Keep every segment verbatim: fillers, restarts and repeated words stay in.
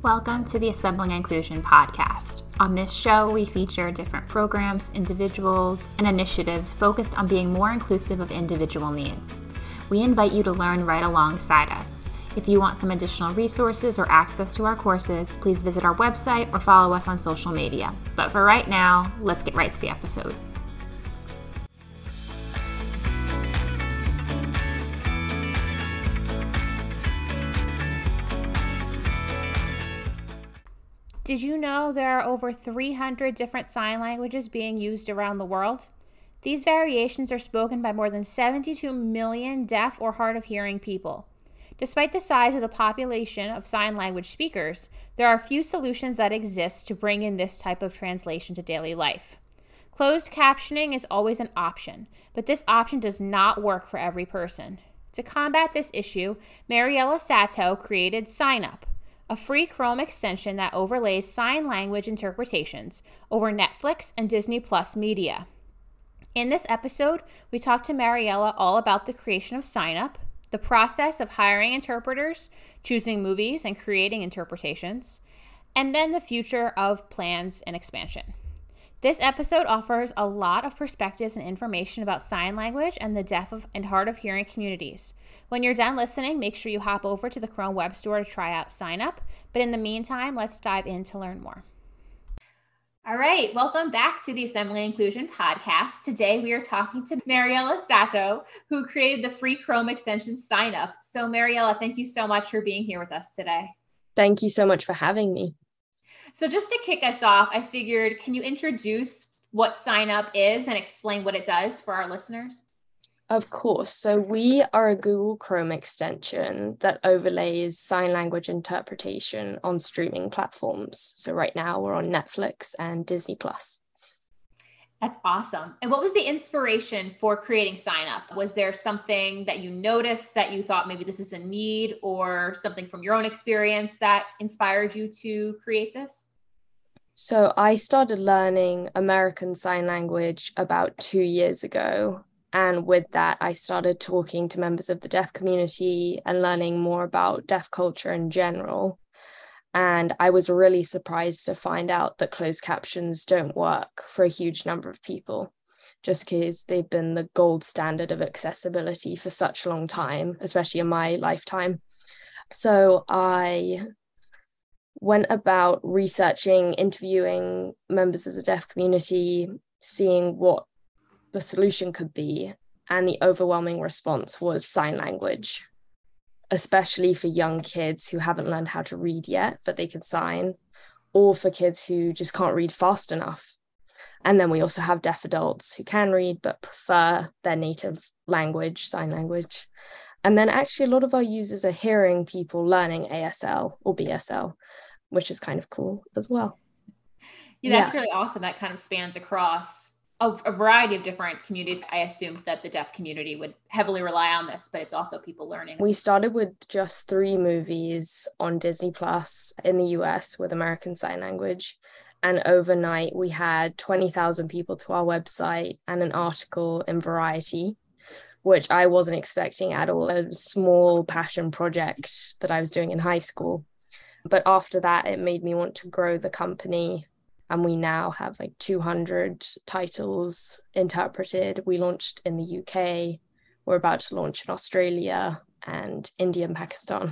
Welcome to the Assembling Inclusion podcast. On this show, we feature different programs, individuals, and initiatives focused on being more inclusive of individual needs. We invite you to learn right alongside us. If you want some additional resources or access to our courses, please visit our website or follow us on social media. But for right now, let's get right to the episode. Did you know there are over three hundred different sign languages being used around the world? These variations are spoken by more than seventy-two million deaf or hard of hearing people. Despite the size of the population of sign language speakers, there are few solutions that exist to bring in this type of translation to daily life. Closed captioning is always an option, but this option does not work for every person. To combat this issue, Mariela Sato created SignUp, a free Chrome extension that overlays sign language interpretations over Netflix and Disney Plus media. In this episode, we talk to Mariela all about the creation of SignUp, the process of hiring interpreters, choosing movies, and creating interpretations, and then the future of plans and expansion. This episode offers a lot of perspectives and information about sign language and the deaf of, and hard of hearing communities. When you're done listening, make sure you hop over to the Chrome Web Store to try out SignUp. But in the meantime, let's dive in to learn more. All right, welcome back to the Assembling Inclusion podcast. Today we are talking to Mariela Sato, who created the free Chrome extension SignUp. So Mariela, thank you so much for being here with us today. Thank you so much for having me. So just to kick us off, I figured, can you introduce what SignUp is and explain what it does for our listeners? Of course. So we are a Google Chrome extension that overlays sign language interpretation on streaming platforms. So right now we're on Netflix and Disney Plus. That's awesome. And what was the inspiration for creating SignUp? Was there something that you noticed that you thought maybe this is a need, or something from your own experience that inspired you to create this? So I started learning American Sign Language about two years ago. And with that, I started talking to members of the deaf community and learning more about deaf culture in general. And I was really surprised to find out that closed captions don't work for a huge number of people, just because they've been the gold standard of accessibility for such a long time, especially in my lifetime. So I went about researching, interviewing members of the deaf community, seeing what the solution could be, and the overwhelming response was sign language, especially for young kids who haven't learned how to read yet, but they can sign, or for kids who just can't read fast enough. And then we also have deaf adults who can read but prefer their native language, sign language. And then actually a lot of our users are hearing people learning A S L or B S L, which is kind of cool as well. Yeah, that's yeah. really awesome. That kind of spans across A, a variety of different communities. I assumed that the deaf community would heavily rely on this, but it's also people learning. We started with just three movies on Disney Plus in the U S with American Sign Language. And overnight, we had twenty thousand people to our website and an article in Variety, which I wasn't expecting at all. A small passion project that I was doing in high school. But after that, it made me want to grow the company. And we now have like two hundred titles interpreted. We launched in the U K. We're about to launch in Australia and India and Pakistan.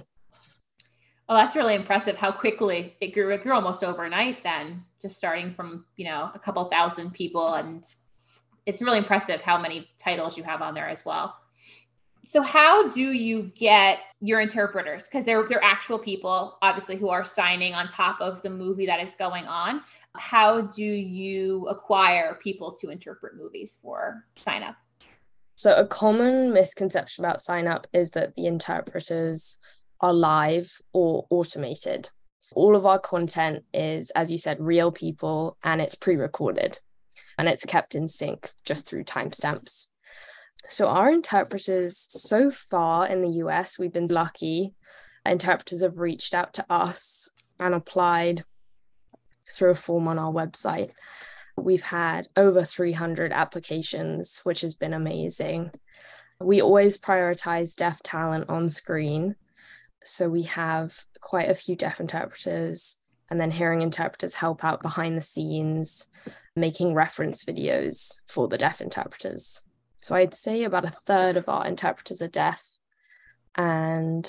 Oh, that's really impressive how quickly it grew. It grew almost overnight then, just starting from, you know, a couple thousand people. And it's really impressive how many titles you have on there as well. So how do you get your interpreters? Because they're, they're actual people, obviously, who are signing on top of the movie that is going on. How do you acquire people to interpret movies for SignUp? So a common misconception about SignUp is that the interpreters are live or automated. All of our content is, as you said, real people, and it's pre-recorded, and it's kept in sync just through timestamps. So our interpreters, so far in the U S, we've been lucky. Interpreters have reached out to us and applied through a form on our website. We've had over three hundred applications, which has been amazing. We always prioritize deaf talent on screen. So we have quite a few deaf interpreters, and then hearing interpreters help out behind the scenes, making reference videos for the deaf interpreters. So I'd say about a third of our interpreters are deaf, and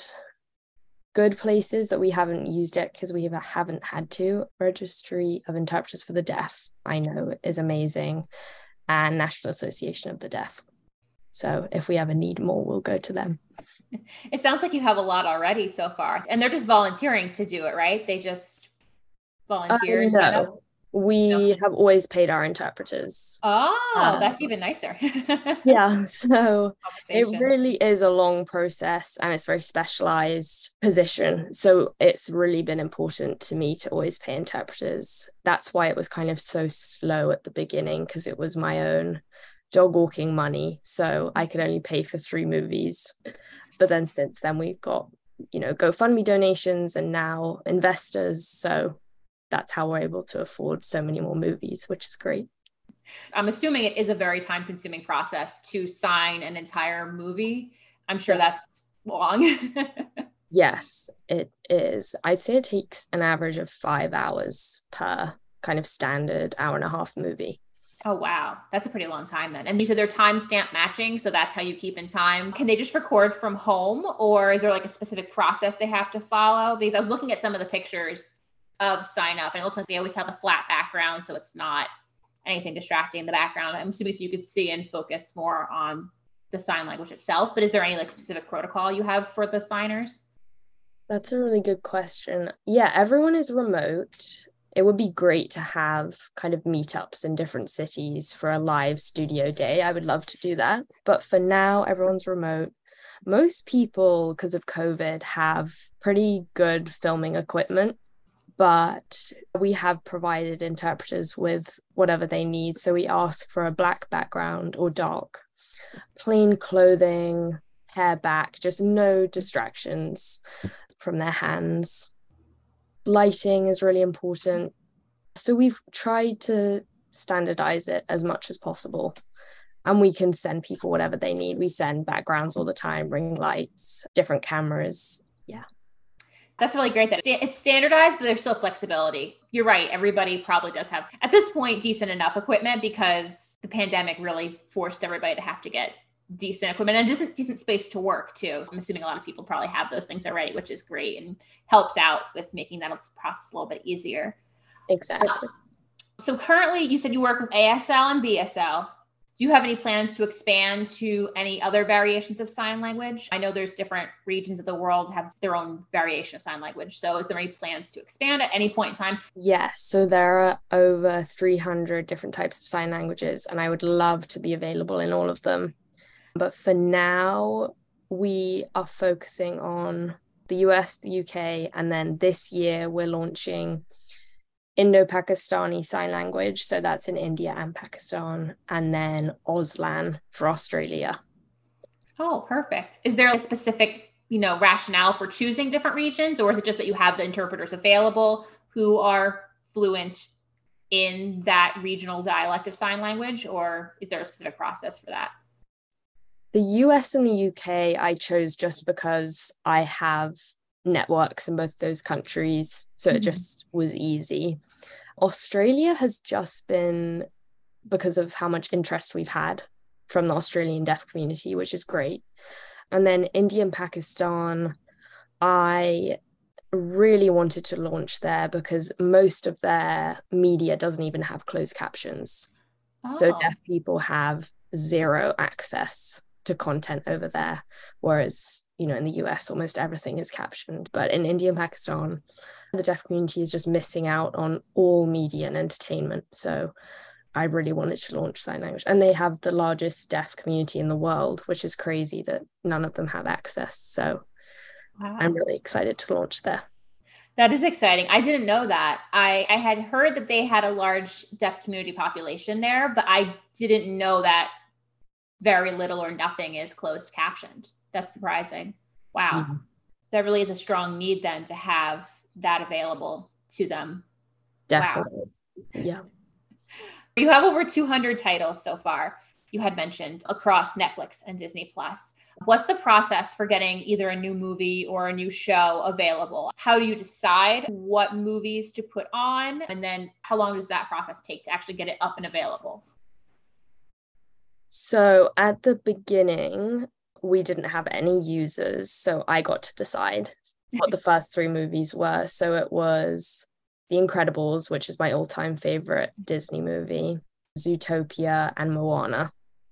good places that we haven't used it because we haven't had to. Registry of Interpreters for the Deaf, I know, is amazing, and National Association of the Deaf. So if we ever need more, we'll go to them. It sounds like you have a lot already so far, and they're just volunteering to do it, right? They just volunteer. Uh, no, we no. have always paid our interpreters. Oh, um, that's even nicer. Yeah, so it really is a long process, and it's a very specialized position. So it's really been important to me to always pay interpreters. That's why it was kind of so slow at the beginning, because it was my own dog walking money. So I could only pay for three movies. But then since then we've got, you know, GoFundMe donations and now investors. So that's how we're able to afford so many more movies, which is great. I'm assuming it is a very time consuming process to sign an entire movie. I'm sure that's long. Yes, it is. I'd say it takes an average of five hours per kind of standard hour and a half movie. Oh, wow. That's a pretty long time then. And you said they're timestamp matching, so that's how you keep in time. Can they just record from home, or is there like a specific process they have to follow? Because I was looking at some of the pictures of Sign Up, and it looks like they always have a flat background, so it's not anything distracting in the background. I'm assuming so you could see and focus more on the sign language itself. But is there any like specific protocol you have for the signers? That's a really good question. Yeah, everyone is remote. It would be great to have kind of meetups in different cities for a live studio day. I would love to do that. But for now, everyone's remote. Most people, because of COVID, have pretty good filming equipment, but we have provided interpreters with whatever they need. So we ask for a black background or dark, plain clothing, hair back, just no distractions from their hands. Lighting is really important. So we've tried to standardize it as much as possible. And we can send people whatever they need. We send backgrounds all the time, ring lights, different cameras. Yeah. That's really great that it's standardized, but there's still flexibility. You're right. Everybody probably does have, at this point, decent enough equipment because the pandemic really forced everybody to have to get decent equipment and decent, decent space to work too. I'm assuming a lot of people probably have those things already, which is great and helps out with making that process a little bit easier. Exactly. Um, so currently you said you work with A S L and B S L. Do you have any plans to expand to any other variations of sign language? I know there's different regions of the world have their own variation of sign language. So is there any plans to expand at any point in time? Yes. So there are over three hundred different types of sign languages, and I would love to be available in all of them. But for now, we are focusing on the U S, the U K, and then this year we're launching Indo-Pakistani Sign Language. So that's in India and Pakistan, and then Auslan for Australia. Oh, perfect. Is there a specific, you know, rationale for choosing different regions, or is it just that you have the interpreters available who are fluent in that regional dialect of sign language, or is there a specific process for that? The U S and the U K I chose just because I have networks in both those countries, so mm-hmm. it just was easy. Australia has just been because of how much interest we've had from the Australian deaf community, which is great. And then India and Pakistan, I really wanted to launch there because most of their media doesn't even have closed captions. Oh. So deaf people have zero access to content over there, whereas, you know, in the U S almost everything is captioned. But in India and Pakistan, the deaf community is just missing out on all media and entertainment. So I really wanted to launch sign language, and they have the largest deaf community in the world, which is crazy that none of them have access. So wow. I'm really excited to launch there. That is exciting. I didn't know that. I, I had heard that they had a large deaf community population there, but I didn't know that very little or nothing is closed captioned. That's surprising. Wow. Mm-hmm. That really is a strong need then to have that available to them. Definitely. Wow. Yeah. You have over two hundred titles so far, you had mentioned, across Netflix and Disney Plus. What's the process for getting either a new movie or a new show available? How do you decide what movies to put on? And then how long does that process take to actually get it up and available? So at the beginning, we didn't have any users, so I got to decide what the first three movies were. So it was The Incredibles, which is my all-time favorite Disney movie, Zootopia, and Moana.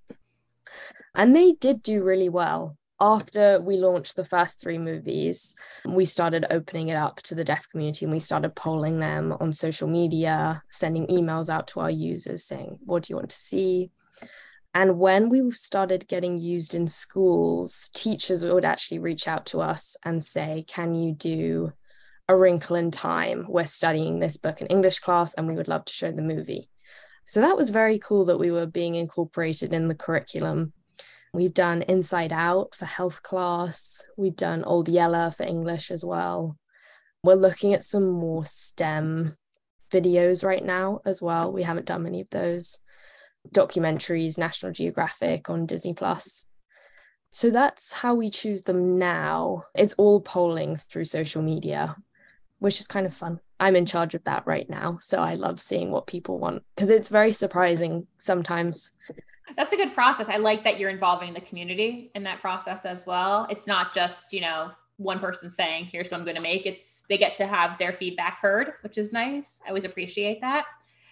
And they did do really well. After we launched the first three movies, we started opening it up to the deaf community and we started polling them on social media, sending emails out to our users saying, what do you want to see? And when we started getting used in schools, teachers would actually reach out to us and say, can you do A Wrinkle in Time? We're studying this book in English class and we would love to show the movie. So that was very cool that we were being incorporated in the curriculum. We've done Inside Out for health class. We've done Old Yeller for English as well. We're looking at some more STEM videos right now as well. We haven't done many of those. Documentaries, National Geographic on Disney Plus. So that's how we choose them now. It's all polling through social media, which is kind of fun. I'm in charge of that right now. So I love seeing what people want because it's very surprising sometimes. That's a good process. I like that you're involving the community in that process as well. It's not just, you know, one person saying, here's what I'm going to make. It's they get to have their feedback heard, which is nice. I always appreciate that.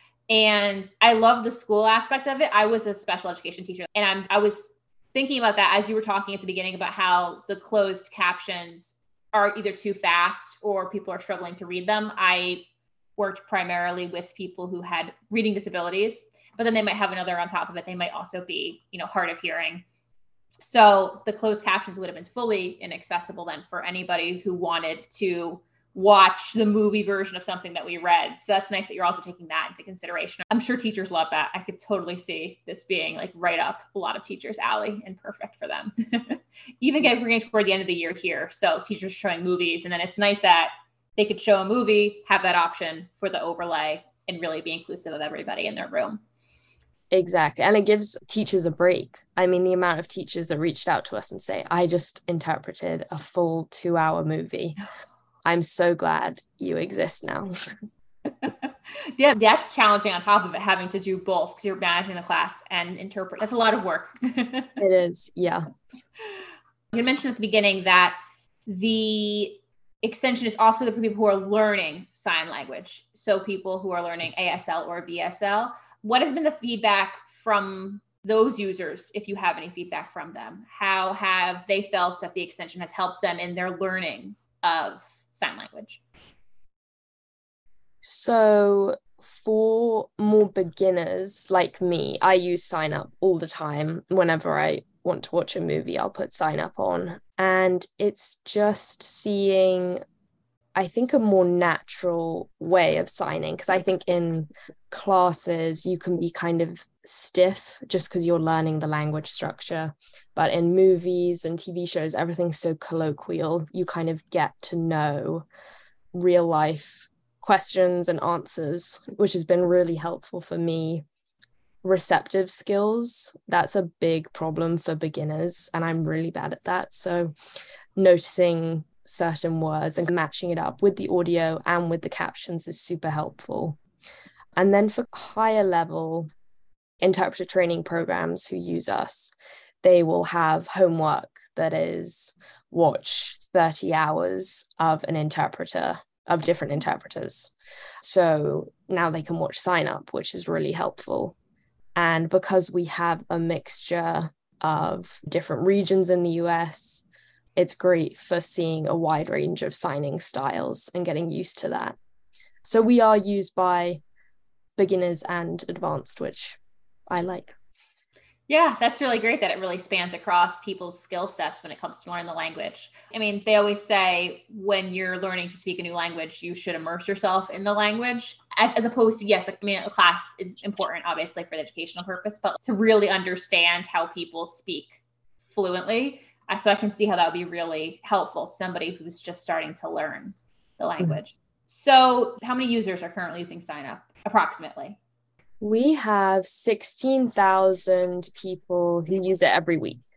And I love the school aspect of it. I was a special education teacher and I'm, I was thinking about that as you were talking at the beginning about how the closed captions are either too fast or people are struggling to read them. I worked primarily with people who had reading disabilities, but then they might have another on top of it. They might also be, you know, hard of hearing. So the closed captions would have been fully inaccessible then for anybody who wanted to watch the movie version of something that we read. So that's nice that you're also taking that into consideration. I'm sure teachers love that. I could totally see this being like right up a lot of teachers' alley and perfect for them. Even if we're getting toward the end of the year here. So teachers are showing movies and then it's nice that they could show a movie, have that option for the overlay and really be inclusive of everybody in their room. Exactly. And it gives teachers a break. I mean, the amount of teachers that reached out to us and say, I just interpreted a full two hour movie. I'm so glad you exist now. Yeah, that's challenging on top of it, having to do both because you're managing the class and interpret. That's a lot of work. It is, yeah. You mentioned at the beginning that the extension is also good for people who are learning sign language. So people who are learning A S L or B S L. What has been the feedback from those users, if you have any feedback from them? How have they felt that the extension has helped them in their learning of sign language? So for more beginners like me, I use Sign Up all the time. Whenever I want to watch a movie, I'll put Sign Up on. And it's just seeing, I think, a more natural way of signing. Because I think in classes, you can be kind of stiff just because you're learning the language structure. But in movies and T V shows, everything's so colloquial. You kind of get to know real life questions and answers, which has been really helpful for me. Receptive skills, that's a big problem for beginners, and I'm really bad at that. So noticing certain words and matching it up with the audio and with the captions is super helpful. And then for higher level interpreter training programs who use us, they will have homework that is watch thirty hours of an interpreter, of different interpreters. So now they can watch Sign Up, which is really helpful. And because we have a mixture of different regions in the U S, it's great for seeing a wide range of signing styles and getting used to that. So we are used by beginners and advanced, which I like. Yeah, that's really great that it really spans across people's skill sets when it comes to learning the language. I mean, they always say when you're learning to speak a new language, you should immerse yourself in the language as, as opposed to, yes, I mean, a class is important, obviously, for the educational purpose, but to really understand how people speak fluently. So I can see how that would be really helpful to somebody who's just starting to learn the language. Mm-hmm. So how many users are currently using Sign Up, approximately? We have sixteen thousand people who use it every week.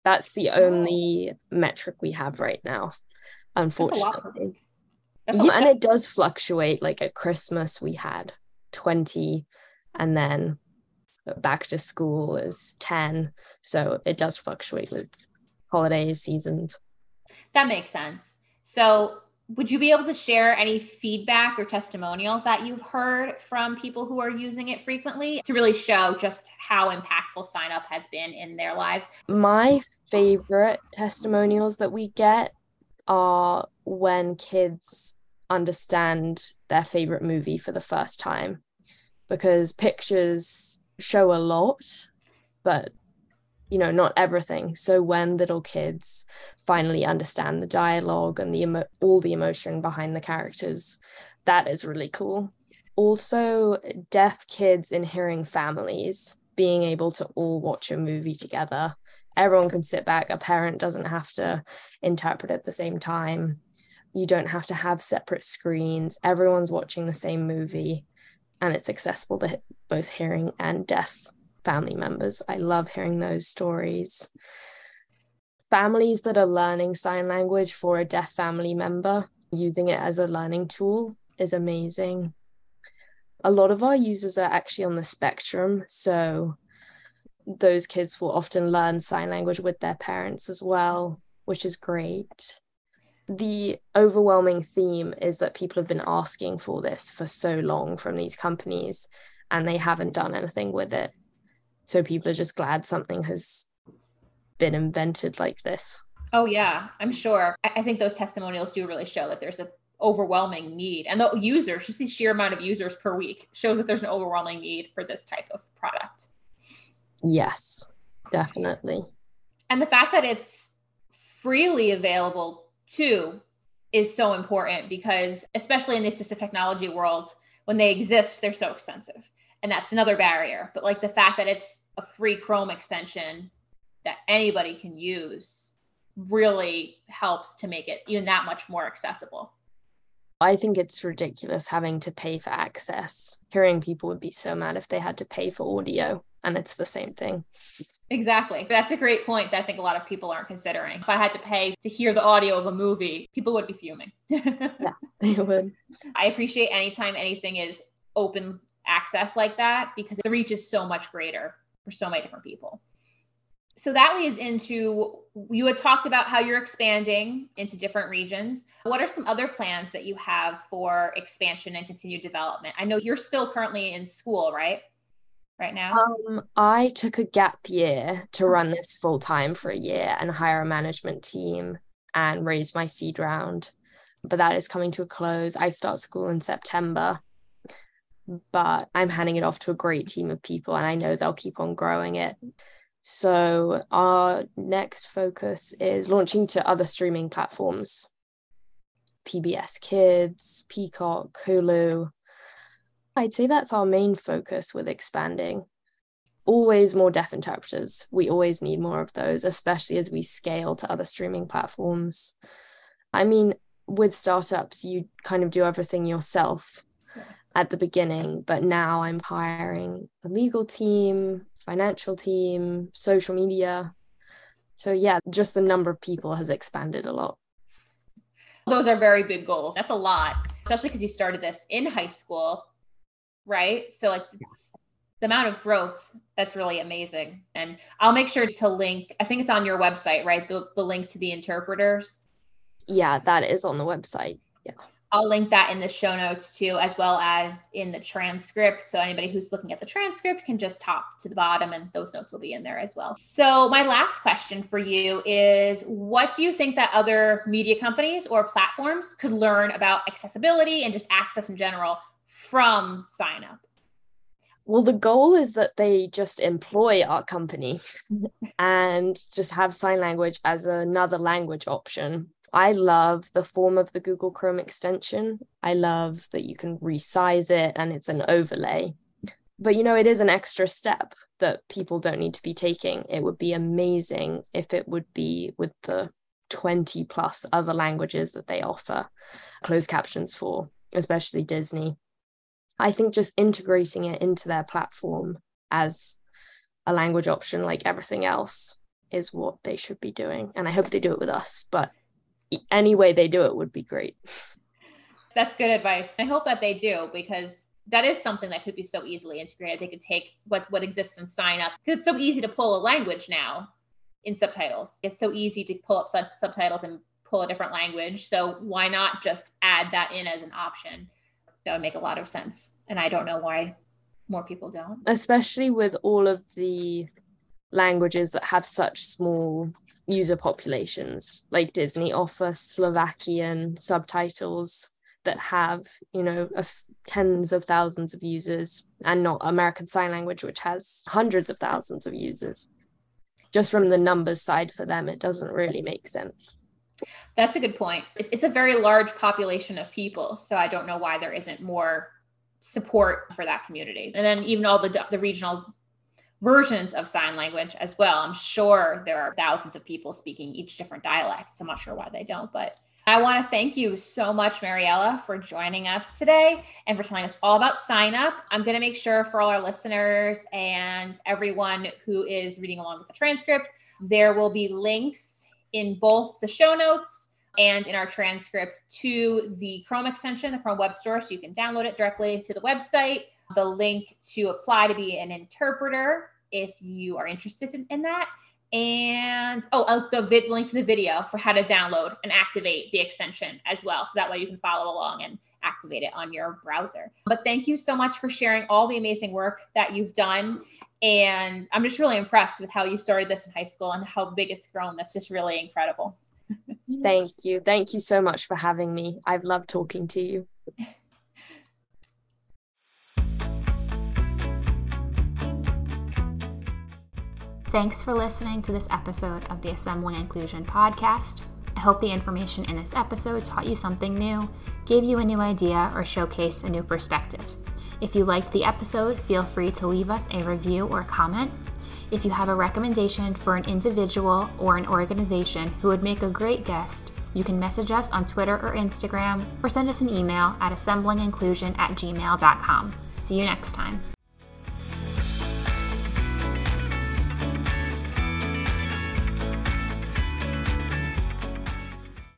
That's the only metric we have right now, unfortunately. That's a yeah, lot. and it does fluctuate. Like at Christmas, we had twenty, and then back to school is ten. So it does fluctuate with holidays, seasons. That makes sense. So would you be able to share any feedback or testimonials that you've heard from people who are using it frequently to really show just how impactful Sign Up has been in their lives? My favorite testimonials that we get are when kids understand their favorite movie for the first time, because pictures show a lot, but you know, not everything. So when little kids finally understand the dialogue and the emo- all the emotion behind the characters, that is really cool. Also, deaf kids in hearing families being able to all watch a movie together. Everyone can sit back. A parent doesn't have to interpret at the same time. You don't have to have separate screens. Everyone's watching the same movie, and it's accessible to both hearing and deaf family members. I love hearing those stories. Families that are learning sign language for a deaf family member, using it as a learning tool is amazing. A lot of our users are actually on the spectrum, so those kids will often learn sign language with their parents as well, which is great. The overwhelming theme is that people have been asking for this for so long from these companies, and they haven't done anything with it. So people are just glad something has been invented like this. Oh yeah, I'm sure. I think those testimonials do really show that there's an overwhelming need, and the users, just the sheer amount of users per week shows that there's an overwhelming need for this type of product. Yes, definitely. And the fact that it's freely available too is so important, because especially in the assistive technology world, when they exist, they're so expensive. And that's another barrier. But like the fact that it's a free Chrome extension that anybody can use really helps to make it even that much more accessible. I think it's ridiculous having to pay for access. Hearing people would be so mad if they had to pay for audio, and it's the same thing. Exactly. That's a great point that I think a lot of people aren't considering. If I had to pay to hear the audio of a movie, people would be fuming. Yeah, they would. I appreciate anytime anything is open access like that, because the reach is so much greater for so many different people. So that leads into, you had talked about how you're expanding into different regions. What are some other plans that you have for expansion and continued development? I know you're still currently in school, right? Right now? Um, I took a gap year to run this full time for a year and hire a management team and raise my seed round. But that is coming to a close. I start school in September, but I'm handing it off to a great team of people, and I know they'll keep on growing it. So our next focus is launching to other streaming platforms, P B S Kids, Peacock, Hulu. I'd say that's our main focus with expanding. Always more deaf interpreters. We always need more of those, especially as we scale to other streaming platforms. I mean, with startups, you kind of do everything yourself at the beginning, but now I'm hiring a legal team, financial team, social media. So yeah, just the number of people has expanded a lot. Those are very big goals. That's a lot, especially because you started this in high school, right? So like it's, the amount of growth, that's really amazing. And I'll make sure to link, I think it's on your website, right? The, the link to the interpreters. Yeah, that is on the website. Yeah. I'll link that in the show notes too, as well as in the transcript. So anybody who's looking at the transcript can just hop to the bottom and those notes will be in there as well. So my last question for you is, what do you think that other media companies or platforms could learn about accessibility and just access in general from Sign Up? Well, the goal is that they just employ our company and just have sign language as another language option. I love the form of the Google Chrome extension. I love that you can resize it and it's an overlay. But, you know, it is an extra step that people don't need to be taking. It would be amazing if it would be with the twenty plus other languages that they offer closed captions for, especially Disney. I think just integrating it into their platform as a language option like everything else is what they should be doing. And I hope they do it with us, but any way they do it would be great. That's good advice. I hope that they do, because that is something that could be so easily integrated. They could take what, what exists in Sign Up, because it's so easy to pull a language now in subtitles. It's so easy to pull up sub- subtitles and pull a different language. So why not just add that in as an option? That would make a lot of sense. And I don't know why more people don't. Especially with all of the languages that have such small user populations, like Disney offer Slovakian subtitles that have, you know, a f- tens of thousands of users, and not American Sign Language, which has hundreds of thousands of users. Just from the numbers side for them, it doesn't really make sense. That's a good point. It's, it's a very large population of people, so I don't know why there isn't more support for that community. And then even all the the regional versions of sign language as well. I'm sure there are thousands of people speaking each different dialect, so I'm not sure why they don't, but I want to thank you so much, Mariella, for joining us today and for telling us all about Sign Up. I'm going to make sure for all our listeners and everyone who is reading along with the transcript, there will be links in both the show notes and in our transcript to the Chrome extension, the Chrome Web Store, so you can download it directly to the website, the link to apply to be an interpreter if you are interested in, in that. And oh, the vid, link to the video for how to download and activate the extension as well. So that way you can follow along and activate it on your browser. But thank you so much for sharing all the amazing work that you've done. And I'm just really impressed with how you started this in high school and how big it's grown. That's just really incredible. Thank you. Thank you so much for having me. I've loved talking to you. Thanks for listening to this episode of the Assembling Inclusion podcast. I hope the information in this episode taught you something new, gave you a new idea, or showcased a new perspective. If you liked the episode, feel free to leave us a review or comment. If you have a recommendation for an individual or an organization who would make a great guest, you can message us on Twitter or Instagram, or send us an email at assembling inclusion at gmail dot com. See you next time.